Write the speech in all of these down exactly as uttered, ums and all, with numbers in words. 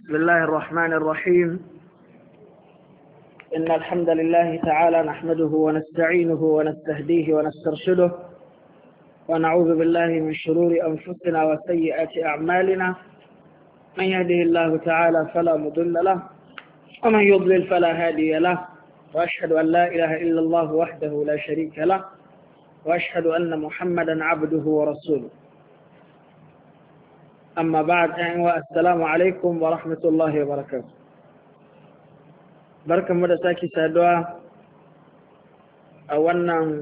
بسم الله الرحمن الرحيم. إن الحمد لله تعالى نحمده ونستعينه ونستهديه ونسترشده ونعوذ بالله من شرور أنفسنا وسيئات أعمالنا. من يهده الله تعالى فلا مضل له ومن يضلل فلا هادي له، وأشهد أن لا إله إلا الله وحده لا شريك له، وأشهد أن محمدا عبده ورسوله. أما بعد، السلام عليكم ورحمة الله وبركاته. بركة مدساكي سادوا أولا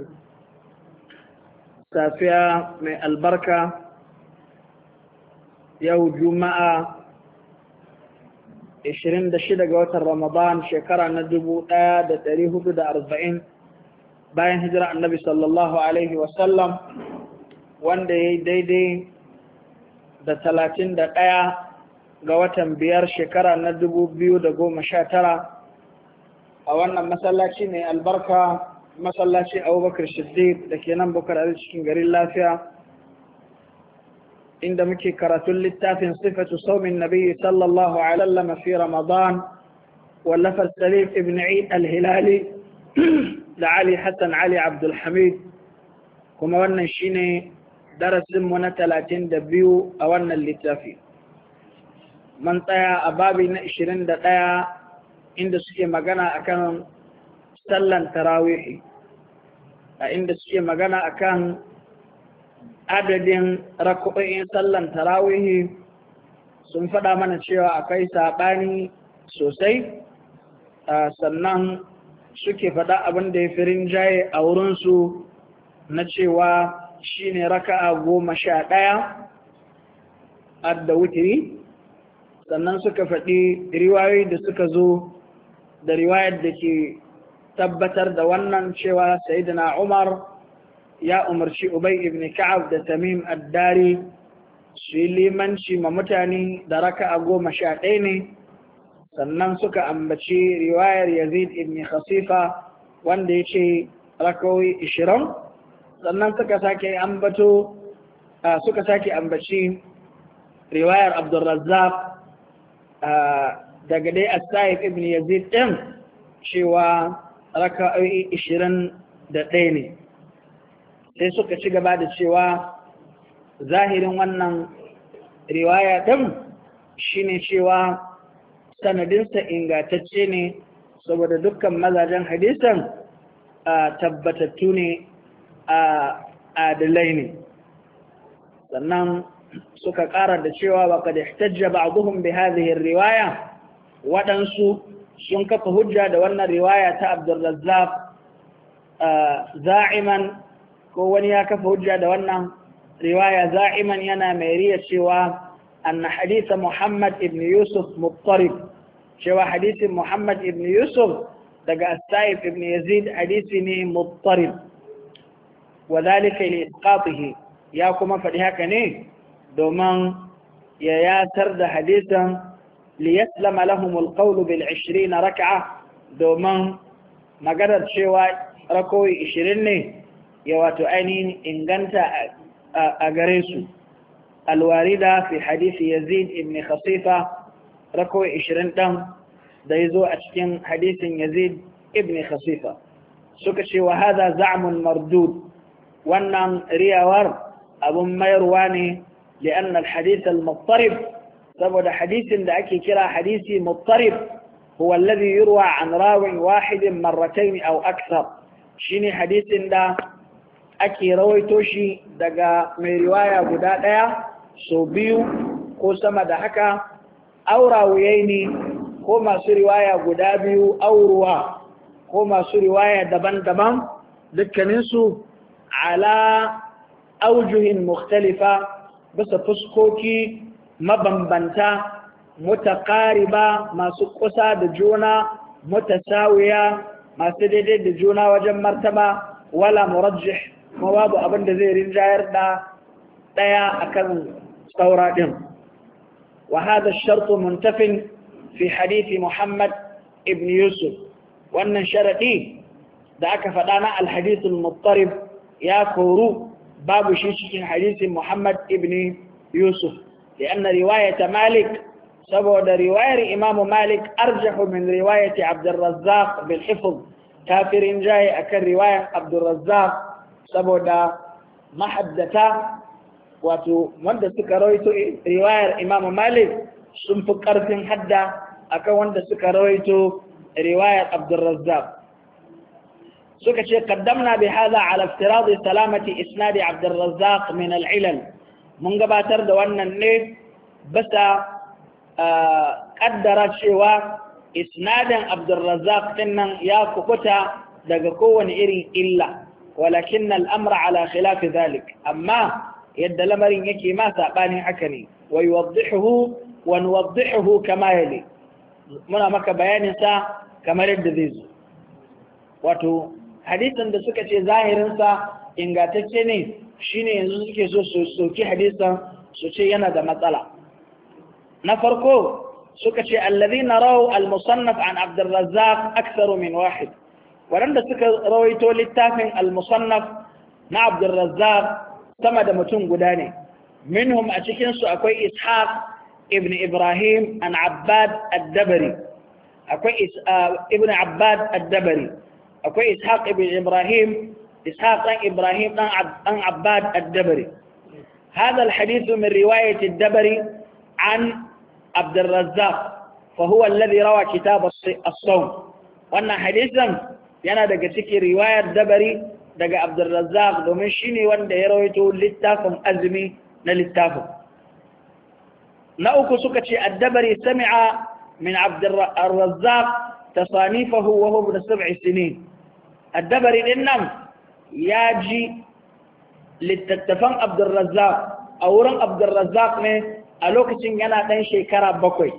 سافيا من البركة يوم جمعة عشرين دشيدة قوات رمضان شكرا ندبو آد تاريخ دا أربعين باين هجرة النبي صلى الله عليه وسلم وان دي دي دي da talatin da ɗaya ga watan biyar shekara na dubu biyu da goma sha tara a wannan masallaci mai albarka, masallaci Abubakar Siddiq da ke nan Bukar Ali cikin garin Lafiya, inda muke karatun littafin sifatu saumin nabi sallallahu alaihi wa sallam fi Ramadan wallafar Salim ibn Eid al-Hilali da Ali Hassan Ali Abdul Hamid, kuma wannan shine darasinmu na talatin da biyu a wannan littafi. Man tsaya a babi na ishirin da ɗaya inda suke magana akan sallan tarawihi, a inda suke magana akan adadin rak'o'in sallan tarawihi. Sun faɗa mana cewa akwai saɓani sosai, sannan suke faɗa abin da ya fi rinjaye a wurinsu na cewa shine raka'a goma sha ɗaya adda wutiri. Sannan suka faɗi riwayoyi da suka zo da riwayar da ke tabbatar da wannan cewa sayyidina Umar ya umarci Ubay ibn Ka'ab da Tamim ad-Dari su yi limanci ma mutane da raka'a goma sha ɗaya ne. Sannan suka ambaci riwayar Yazid ibn Khasifa wanda ya ce raka'o'i ishirin. Sannan suka sake ambato suka sake ambaci riwayar Abdurrazzaq daga dai As-Sa'ib ibn Yazid din cewa raka'o'i ishirin da ɗaya ne. Sai suka ci gaba da cewa zahirin wannan riwaya din shine cewa sanadinsa ingantacce ne, saboda dukkan mazajen hadisan tabbatattu ne, adalai ne. Sannan suka ƙara da cewa wa kad ihtajja ba'dhum bi hadhihi riwaya, waɗansu sun kafa hujja da wannan riwaya ta Abdurrazzaq za'iman, ko wani ya kafa hujja da wannan riwaya za'iman yana mai riya cewa anna hadith Muhammad ibn Yusuf muttarib, cewa hadisin Muhammad ibn Yusuf daga As-Sa'ib ibn Yazid hadisi ne muttarib. وذلك لإسقاطه يا كما فديها كني دومان يا ياسر ده حديثا ليسلم لهم القول بالعشرين ركعة، دومان ما قدر شوى ركوي عشرين يواتو أينين إنغانتا أغريسو الواردة في حديث يزيد ابن خصيفة ركوي عشرين دم دايزو أشكين حديث يزيد ابن خصيفة سكشي وهذا زعم مردود. wannan riyawar abun mayarwa ne li'an al-hadith al-muttarib, saboda hadisin da ake kira hadisi muttarib huwa alladhi yurwa an rawin wahidin marratayn aw akthar, shine hadisin da ake rawaito shi daga mai riwaya guda daya so biyu ko sama da haka, aw rawiyaini ko masu riwaya guda biyu, aw ruwa ko masu riwaya daban-daban, dukkaninsu على أوجه مختلفة بس فسكوكي مبنبنتا متقاربة ما سقسا دجونا متساوية ما سدد دجونا وجم مرتبة ولا مرجح مواب أبن دزي رنجاير دا ديا أكل ستوراتهم. وهذا الشرط منتف في حديث محمد ابن يوسف، وأن شرطي دعك فدانا الحديث المضطرب يا كورو باب شيشين حديث محمد ابن يوسف، لأن رواية مالك saboda riwayar Imam Malik arjahu min riwayati Abdurrazzaq bil hifz kafirin jayi akan riwayar Abdurrazzaq saboda mahaddata wato wanda suka rawaito riwayar Imam Malik sun fi karfin hadda akan wanda suka rawaito riwayar Abdurrazzaq suka ce qaddamna bi hadha ala iftirad salamati isnad Abdurrazzaq min al-ilal mun gabatar da wannan ne basa kaddara cewa isnadin Abdurrazzaq dinnan ya kukuta daga kowane irin illa walakin al-amra ala khilaf dhalik amma yadda lamarin yake ma sabanin haka ne wa yuwaddihuhu wa nuwaddihuhu kama yali muna maka bayanin sa kamar yadda zai zo wato hadisin da suka ce zahirin sa ingantacce ne shine yanzu suke so su soki hadisin su ce yana da matsala na farko suka ce alladhina rawu al-musannaf an Abdurrazzaq aktharu min wahid wanda suka rawaito littafin al-musannaf na Abdurrazzaq sama da mutum guda ne minhum a cikin su akwai Ishaq ibn Ibrahim an Abbad ad-Dabari akwai ibn Abbad ad-Dabari akwai Ishaq ibn Ibrahim Ishaq dan Ibrahim dan Abbad ad-Dabari هذا الحديث من رواية الدبري عن عبد الرزاق فهو الذي روى كتاب الصوم وأن حديثا yana daga cikin riwayar dabari daga Abdurrazzaq domin shine wanda ya rawaito littafin azumi na littafin na uku suka ce ad-dabari sami'a min Abdurrazzaq tasanifahu wa huwa ibn sab'i sinin ad-dabari dinnan ya ji littattafan Abdurrazzaq a wurin Abdurrazzaq ne a lokacin yana ɗan shekara bakwai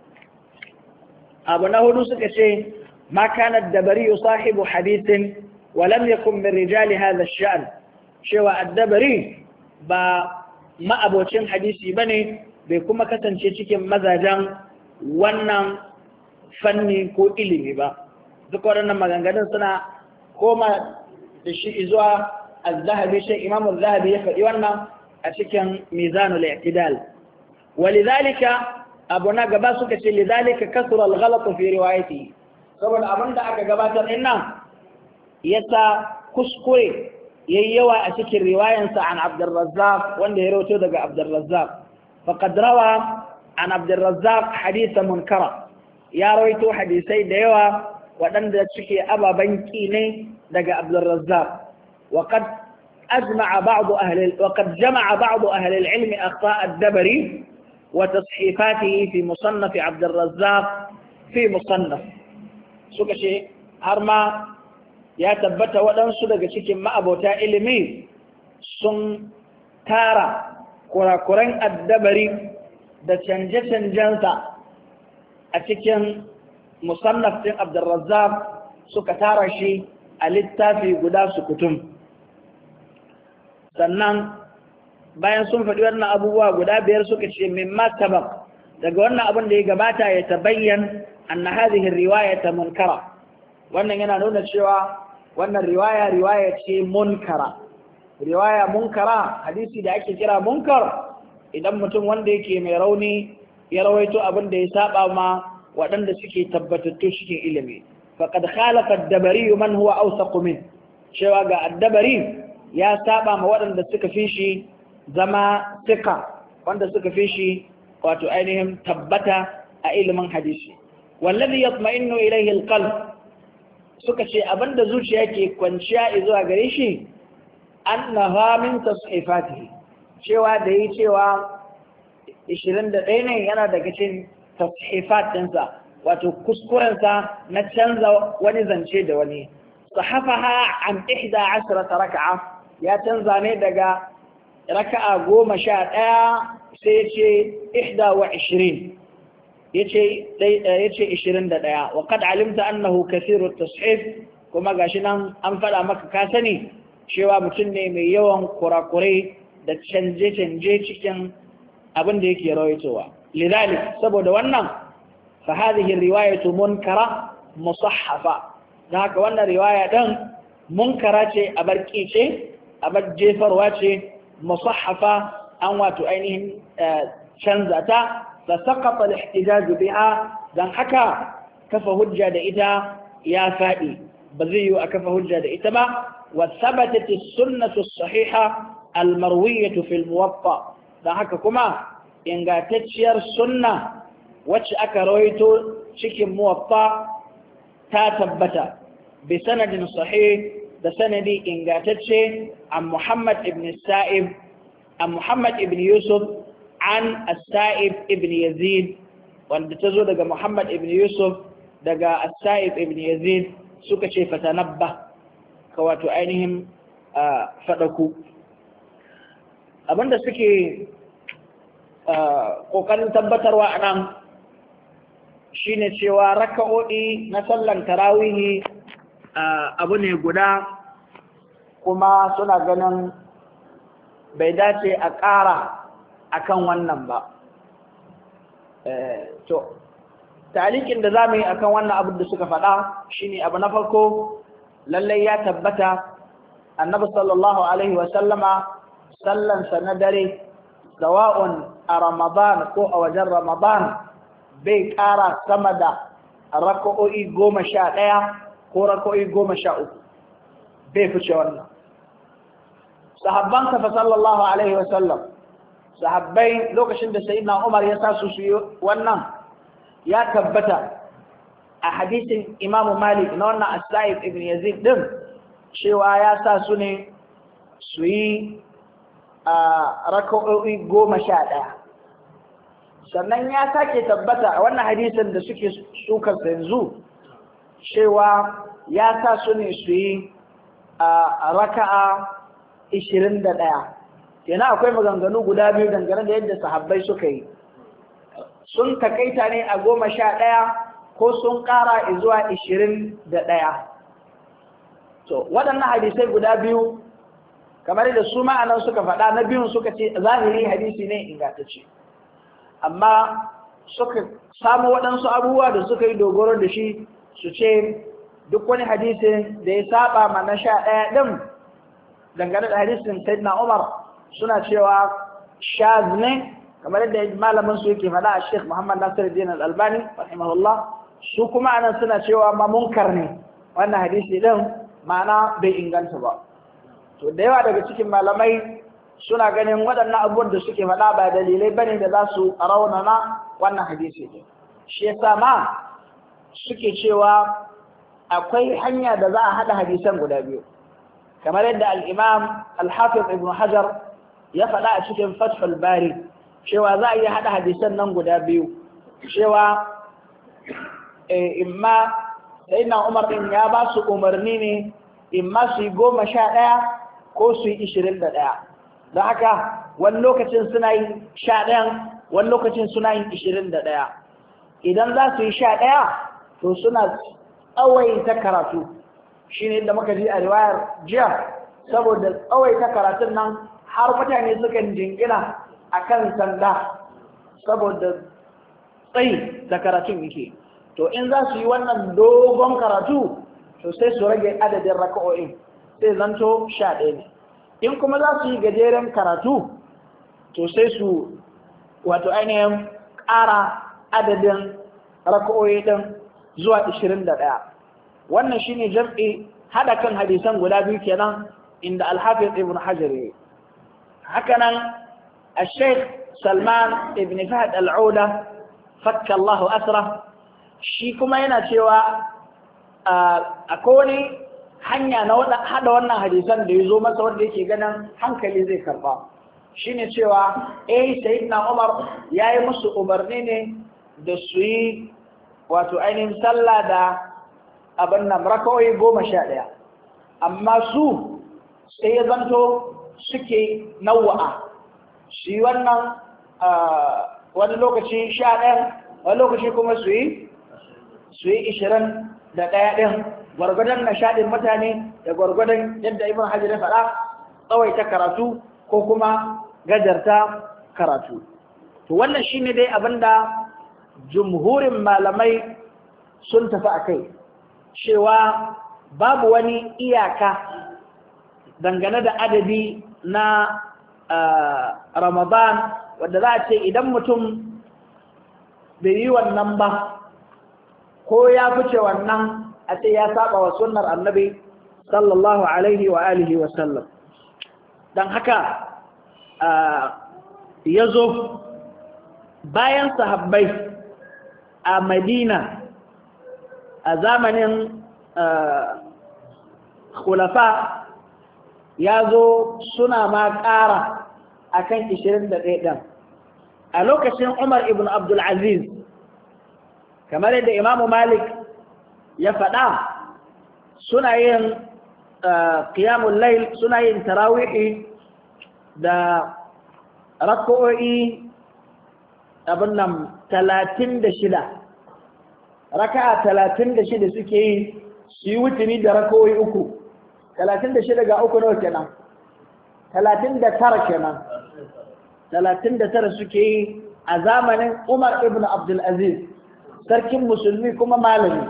abu na hudu suka ce ma kana ad-dabari sahibu hadithin wa lam yakun min rijal hadha ash-sha'n cewa ad-dabari ba ma'abocin hadisi bane bai kuma kasance cikin mazajen wannan fanni ko ilimi ba duk waɗannan maganganun suna koma da shi zuwa az-zahabi shi imam az-zahabi ya faɗi wannan a cikin mizanul i'tidal walidhalika abuna gaba suka ce lidhalika kasura al-ghalat fi riwayati saboda abinda aka gabatar din nan yasa kuskure yayi yawa a cikin riwayansa an Abdurrazzaq wanda ya rawaito daga Abdurrazzaq faqad rawa an Abdurrazzaq hadithan munkara ya rawaito hadisai da yawa waɗanda suke ababan ki ne daga Abdurrazzaq وقد أجمع بعض أهل وقد جمع بعض أهل العلم أخطاء الدبري وتصحيفاته في مصنف عبد الرزاق في مصنف سكشي هرما يا تبت ودن سدق شيء ما أبوتا إلمي سن تارا كرا كرين الدبري ده شنجة شنجنسا أتكين مصنف عبد الرزاق سكتارا شيء الاتفاق قدا سكتم sannan bayan sun faɗi wannan abubuwa guda biyar suka ce mimma sabaq daga wannan abin da ya gabata ya tabayyan anna hadhihi riwayata munkara wannan yana nuna cewa wannan riwaya riwaya ce munkara riwaya munkara hadisi da ake kira munkar idan mutum wanda yake mai rauni ya rawaito abin da ya saba ma waɗanda suke tabbatattu cikin ilimi faqad khalafa ad-dabari man huwa awsaq min cewa ga ad-dabari ya saba ma waɗanda suka fi shi zama tika wanda suka fi shi wato ainihin tabbata a ilimin hadisi wallazi yatma'innu ilayhi alqalb suka ce abinda zuciya ke kwanciya zuwa gare shi annaha min tasihifatihi cewa da yi cewa ishirin da ɗaya ne yana daga cikin tasihifat ɗinsa wato kuskurensa na canza wani zance da wani sahafaha an ihda ashrata raka'a ya canza ne daga raka'a goma sha ɗaya sai ce ihda wa ishirin yace ishirin da ɗaya wa kad alimta annahu kathiru tashif kuma gashi nan an faɗa maka ka sani cewa mutum ne mai yawan kurakurai da canje-canje cikin abin da yake rawaitowa lidalik saboda wannan fa hadhihi riwayatu munkara musahhafa dan haka wannan riwaya dan munkara ce a barki ce a jefarwa ce musahhafa an wato ainihin canza ta فسقط الاحتجاج بها دان حكا كف هجة دئتا يا فائي بزيو أكف هجة دئتا وثبتت السنة الصحيحة المروية في الموطأ دان حكا كما إنغا تتشير السنة وش أكرويتو شكي موطأ تاتبتا بسند صحيح بسند إنغا تتشي عن محمد ابن السائب عن محمد ابن يوسف عن السائب ابن يزيد وان تزو دقى محمد ابن يوسف دقى السائب ابن يزيد سوك شيء فتنبه كواتو عينهم آه فدكو abinda suke kokarin tabbatarwa a nan shine cewa raka'o'i na sallan tarawihi abu ne guda kuma suna ganin bai dace a ƙara akan wannan ba. To talikin da zamu yi akan wannan abin da suka faɗa shine abu na farko lallai ya tabbata annabi sallallahu alaihi wa sallama sallan sa na dare sawa'un a ramadan ko a wajen ramadan bai ƙara sama da raka'o'i goma sha ɗaya ko raka'o'i goma sha uku bai fice wannan. Sahabban fa sallallahu alaihi wa sallam sahabbai lokacin da sayyidina Umar ya sa su yi wannan ya tabbata a hadisin Imam Malik na wannan As-Sa'id ibn Yazid din cewa ya sa su ne su yi raka'o'i goma sha ɗaya. Sannan ya sake tabbata a wannan hadisin da suke sukar yanzu cewa ya sa su ne su yi raka'a ishirin da ɗaya. Yana akwai maganganu guda biyu dangane da yadda sahabbai suka yi. Sun takaita ne a goma sha ɗaya ko sun ƙara zuwa ishirin da ɗaya. To, waɗannan hadisai guda biyu, kamar da su ma'anan suka faɗa na biyun suka ce zahiri hadisi ne ingantacce. Amma suka samu waɗansu abubuwa da suka yi dogaro da shi su ce duk wani hadisin da ya saba ma na sha ɗaya ɗin dangane da hadisin Sayyidina Umar suna cewa shaz ne kamar yadda malamin su yake faɗa a Sheikh Muhammad Nasiruddin Al-Albani rahimahullah, su kuma anan suna cewa ma munkar ne wannan hadisi din ma'ana bai inganta ba. To da yawa daga cikin malamai suna ganin waɗannan abubuwan da suke faɗa ba dalilai bane da za su raunana wannan hadisi din. Shi yasa ma suke cewa akwai hanya da za a haɗa hadisan guda biyu kamar yadda al-Imam Al-Hafiz Ibn Hajar ya faɗa a cikin Fathul Bari cewa za a iya haɗa hadisan nan guda biyu cewa imma sayyidina Umar din ya ba su umarni ne imma su yi goma sha ɗaya ko su yi ishirin da ɗaya. Don haka wani lokacin suna yin sha ɗayan wani lokacin suna yin ishirin da ɗaya. Idan za su yi sha ɗaya to suna tsawaita karatu shi ne da muka ji a riwayar jiya saboda tsawaita karatun nan har mutane sukan jingina a kan sanda saboda tsayi da karatun yake. To in za su yi wannan dogon karatu to sai su rage adadin raka'o'in sai zanto sha ɗaya ne. In kuma za su yi gajeren karatu to sai su wato ainihin ƙara adadin raka'o'i ɗin zuwa ishirin da ɗaya. Wannan shine jam'i haɗa kan hadisan guda biyu kenan inda Al-Hafiz Ibn Hajar yayi. Hakanan Al-Sheikh Salman Ibn Fahd Al-Auda fakka Allahu asra shi kuma yana cewa akwai wani hanya na haɗa wannan hadisan da ya zo masa wanda yake ganin hankali zai karɓa. Shine cewa eh Sayyidina Umar yayi musu umarni ne da su yi wato ainihin sallah da abin nan raka'o'i goma sha ɗaya, amma su sai ya zanto suke nawa'a shi wannan wani lokaci sha ɗaya wani lokaci kuma su yi su yi ishirin da ɗaya ɗin gwargwadon nishaɗin mutane da gwargwadon yadda Ibn Hajar ya faɗa tsawaita karatu ko kuma gajarta karatu. To wannan shine dai abinda jumhurin malamai sun tafi a kai cewa babu wani iyaka dangane da adadi na Ramadan wadda za a ce idan mutum bai yi wannan ba ko ya fice wannan a ce ya saba wa sunnar annabi sallallahu alaihi wa alihi wa sallam. dan haka ya zo bayan sahabbai a Madina a zamanin khulafa ya zo suna ma ƙara a kan ishirin da ɗaya ɗin a lokacin Umar ibn Abdul Aziz, kamar yadda Imamu Malik ya faɗa, suna yin qiyamul layl, suna yin tarawihi da rak'o'i abin nan talatin da shida, raka'a talatin da shida suke yi, su yi wuturi da rak'o'i uku. talatin da shida ga uku nawa kenan? talatin da tara kenan. talatin da tara suke yi a zamanin Umar ibn Abdul Aziz, sarkin musulmi kuma malami.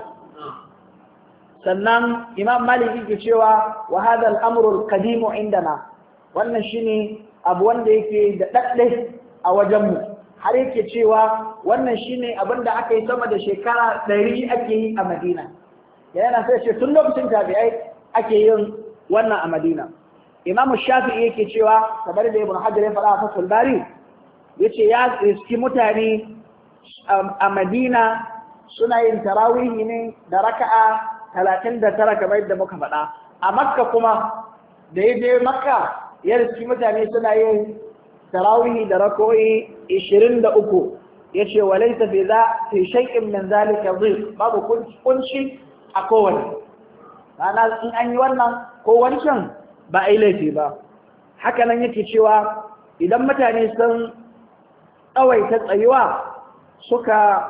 Sannan Imam Malik yake cewa wa hadha al-amru al-qadim indana, wannan shine abu wanda yake da dadde a wajenmu, har yake cewa wannan shine abin da aka yi sama da shekara ɗari ake yi a Madina. Yana sai ce tun lokacin tabi'ai ake yin wannan a Madina. Imam Shafi'i yake cewa kamar da Ibn Hajar ya faɗa a Fathul Bari, yace ya riski mutane a Madina suna yin tarawihi ne da raka'a talatin da tara kamar yadda muka faɗa. A Makka kuma da ya je Makka ya riski mutane suna yin tarawihi da rak'o'i ishirin da uku. Yace walaysa fi za fi shay'in min zalika dhil, babu kunci a kowane. Ma'ana in an yi wannan ko wancan ba a yi laifi ba. Haka nan yake cewa idan mutane sun tsawaita tsayuwa suka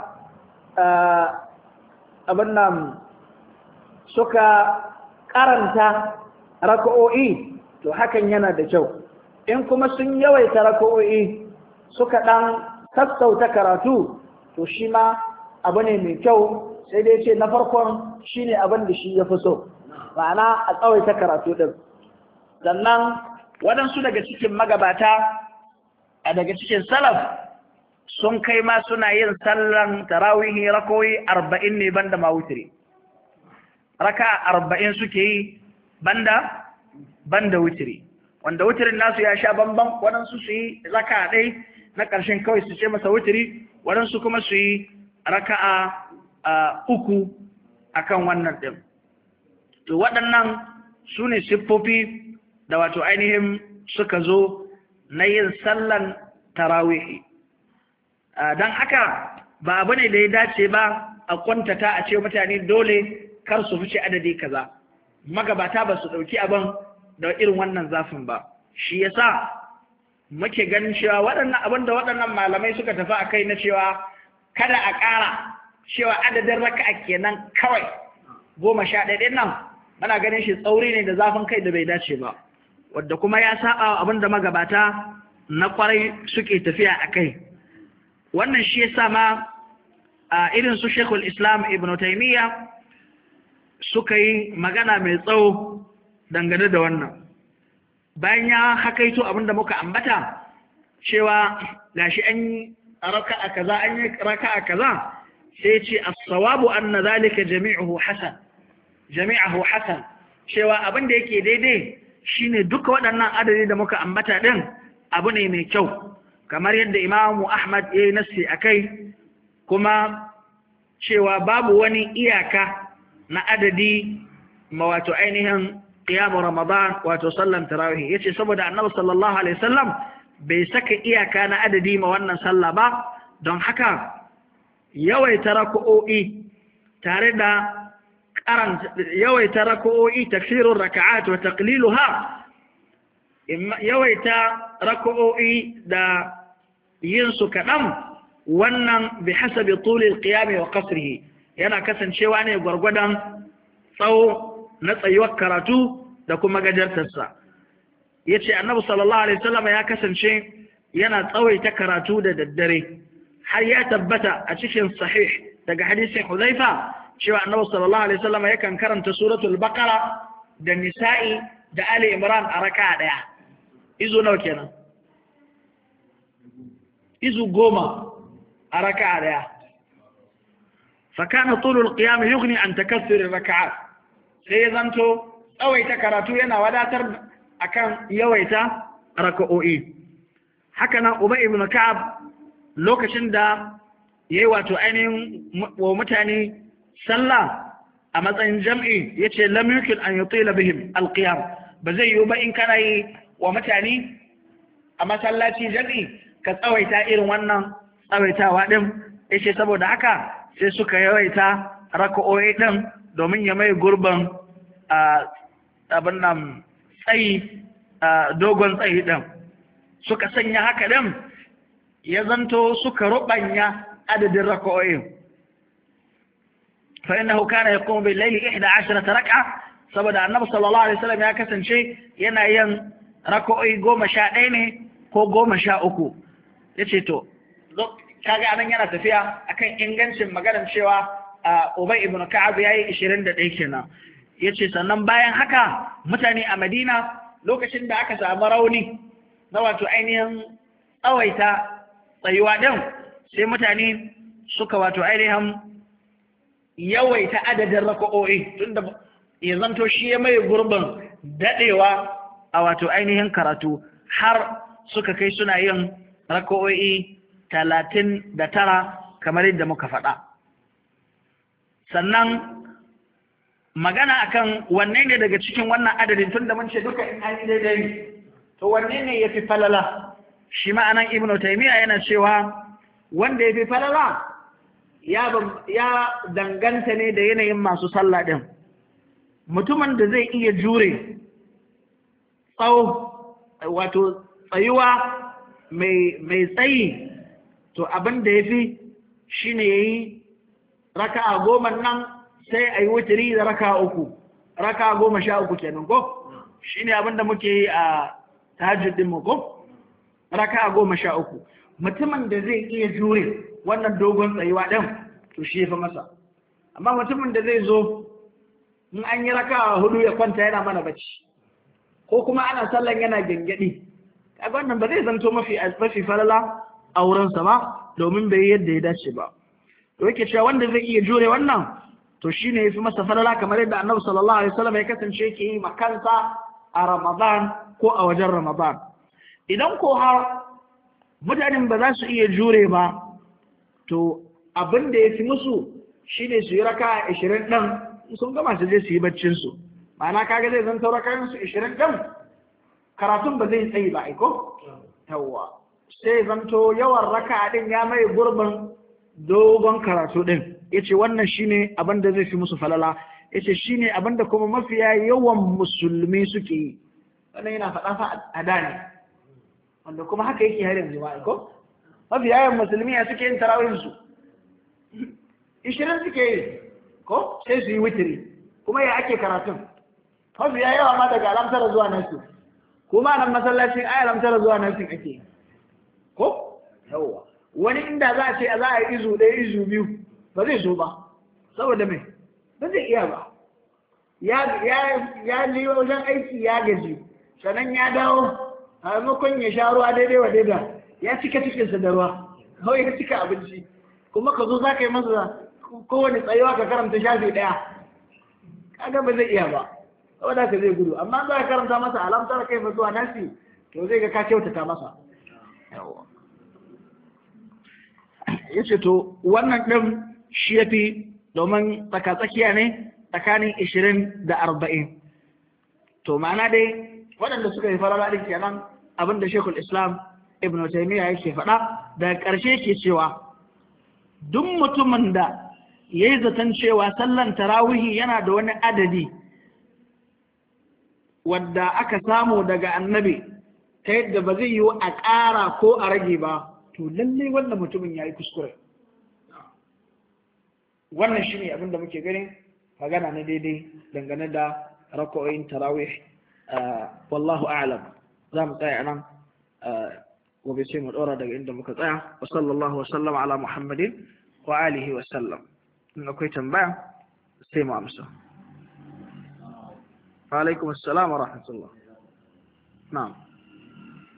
abin nan suka karanta raka'o'i, to hakan yana da kyau. In kuma sun yawaita raka'o'i suka ɗan sassauta karatu, to shi ma abu ne mai kyau, sai dai ce na farkon shi ne abin da shi ya fi so, ma'ana a tsawaita karatu ɗin. Sannan waɗansu daga cikin magabata a daga cikin salaf sun kai ma suna yin sallan tarawihi rakoyi arba'in ne banda ma wutiri. Raka arba'in suke yi banda banda wutiri, wanda wutirin nasu ya sha bamban, waɗansu su yi raka ɗai na ƙarshen kawai su ce masa wutiri, waɗansu kuma su yi raka'a uku akan wannan ɗin. To waɗannan su ne siffofi da wato ainihin suka zo na yin sallan tarawihi. Don haka ba abu ne da ya dace ba a kwantata a ce mutane dole kar su fice adadi kaza. Magabata ba su ɗauki abin da irin wannan zafin ba. Shi yasa muke ganin cewa waɗannan abin da waɗannan malamai suka tafi a kai na cewa kada a ƙara, cewa adadin raka'a kenan kawai goma sha ɗaya nan, muna ganin shi tsauri ne da zafin kai da bai dace ba, wadda kuma ya saba abin da magabata na kwarai suke tafiya a kai. Wannan shi yasa ma a irin su Sheikhul Islam Ibn Taymiyyah suka yi magana mai tsawo dangane da wannan. Bayan ya hakaito abin da muka ambata cewa gashi an yi raka'a kaza an yi raka'a kaza, sai ce as-sawabu anna zalika jami'uhu hasan jami'uhu hasan, cewa abin da yake daidai shine duka waɗannan adadi da muka ambata din abu ne mai kyau, kamar yadda Imamu Ahmad ya yi nassi akai, kuma cewa babu wani iyaka na adadi ma wato ainihin qiyamu Ramadan wato sallan tarawih. Yace saboda Annabi sallallahu alaihi wasallam bai saka iyaka na adadi ma wannan sallah ba, don haka yawaita rak'o'i tare da karanta yawaita rak'o'i takfirur raka'at wa taqliluha, yawaita rak'o'i da yin su kaɗan, wannan bi hasabi tulil qiyam wa qasrihi, yana kasancewa ne gwargwadon tsawo na tsayuwar karatu da kuma gajartarsa. Yace Annabi sallallahu alaihi wasallam ya kasance yana tsawaita karatu da daddare, har ya tabbata a cikin sahih daga hadisin Hudhaifa cewa Annabi sallallahu alaihi wasallam yakan karanta suratul Baqara da Nisa'i da Ali Imran a raka'a daya. Izu nawa kenan? Izu goma a raka'a daya. fakana tulul qiyam yughni an takathur rak'at sai zanto tsawaita karatu yana wadatar akan yawaita raka'o'i. Haka nan Ubay ibn Ka'ab lokacin da yayi wato ainihin wa mutane sallah a matsayin jam'i yace lam yumkin an yutila bihim alqiyam, ba zai yiwu ba in kana yi wa mutane a masallaci jam'i ka tsawaita irin wannan tsawaitawa din. Yace saboda haka sai suka yawaita raka'o'i din domin ya mai gurbin abin nan tsayi dogon tsayi din. Suka sanya haka din ya zanto suka rubanya adadin raka'o'in. fa innahu kana yaqumu bil layli ihda asharata rak'a, saboda annabi sallallahu alaihi wasallam ya kasance yana yin raka'o'i goma sha ɗaya ne ko goma sha uku. Yace to kaga anan yana tafiya akan ingancin maganar cewa Ubay ibn Ka'ab yayi ishirin da ɗaya kenan. Yace sannan bayan haka mutane a Madina lokacin da aka samu rauni na wato ainihin tsawaita tsayuwa din, sai mutane suka wato ainihin yawaita adadin raka'o'i tunda ya zanto shi ya mai gurbin dadewa a wato ainihin karatu, har suka kai suna yin raka'o'i talatin da tara kamar yadda muka faɗa. Sannan magana akan wanne ne daga cikin wannan adadin, tunda mun ce duka in an yi daidai ne, to wanne ne ya fi falala? Shi ma'anan Ibn Taymiyyah yana cewa wanda ya fi falala ya danganta ne da yanayin masu sallah ɗin. Mutumin da zai iya jure tsawo wato tsayuwa mai tsayi, to abin da ya fi shi ne ya yi raka'a goma nan sai a yi wutiri da raka'a uku, raka'a goma sha uku kenan ko? Shi ne abin da muke yi a tahajjudin mu ko? Raka'a goma sha uku. Mutumin da zai iya jure wannan dogon tsayuwa ɗin, to shi ya fi masa. Amma mutumin da zai zo in an yi raka'a hudu ya kwanta yana mana bacci, ko kuma ana sallan yana gyangyaɗi, kaga wannan ba zai zanto mafi mafi falala a wurinsa ba, domin bai yadda ya dace ba. To yake cewa wanda zai iya jure wannan, to shine yafi masa falala, kamar yadda Annabi sallallahu alaihi wasallam ya kasance yake yi makansa a Ramadan ko a wajen Ramadan. Idan ko har mutanen ba za su iya jure ba, to abin da yafi musu shine su yi raka'a ashirin ɗin, sun gama su je su yi baccin su. Ma'ana kaga zai zan taura kayan su ashirin ɗin, karatun ba zai tsayi ba aiko? Yawwa. Sai zanto yawan raka'a din ya mai gurbin dogon karatu din. Yace wannan shine abin da zai fi musu falala. Yace shine abin da kuma mafiya yawan musulmi suke yi. Wannan yana faɗa fa a da ne, wanda kuma haka yake har yanzu ba aiko? Mafiya yawan musulmi ya suke yin tarawih su ishirin suke yi ko sai su yi witiri, kuma ya ake karatun mafiya yawa ma daga alamtara zuwa nasu, kuma nan masallacin ai alamtara zuwa nasu ake ko yawa. Wani inda za a ce za a yi izu ɗaya izu biyu ba zai so ba, saboda mai ba zai iya ba, ya liyo wajen aiki ya gaji, sannan ya dawo a maimakon ya sha ruwa daidai wa daida ya cika cikinsa da ruwa, kawai ya cika abinci, kuma ka zo za ka yi masa kowane tsayuwa ka karanta shafi ɗaya, kaga ba zai iya ba, saboda ka zai gudu. Amma za ka karanta masa alamtar kai zuwa nasi, to zai ga ka kyautata masa. Ya ce to wannan ɗin shi ya fi, domin tsakatsakiya ne tsakanin ishirin da arba'in. To ma'ana dai waɗanda suka yi farara ɗin kenan abin da Shekul Islam Ibn Taymiyyah yake faɗa. Daga ƙarshe ke cewa duk mutumin da ya yi zaton cewa sallan tarawihi yana da wani adadi wadda aka samu daga annabi ta yadda ba zai yiwu a ƙara ko a rage ba, to lallai wannan mutumin ya yi kuskure. Wannan shi ne abin da muke ganin magana na daidai dangane da rako'in tarawih. Wallahu a'lam. Za mu tsaya nan gobe sai mu ɗora daga inda muka tsaya. Wa sallallahu wa sallam ala Muhammadin wa alihi wa sallam. In akwai tambaya sai mu amsa. Wa alaikum assalam wa rahmatullah. Na'am.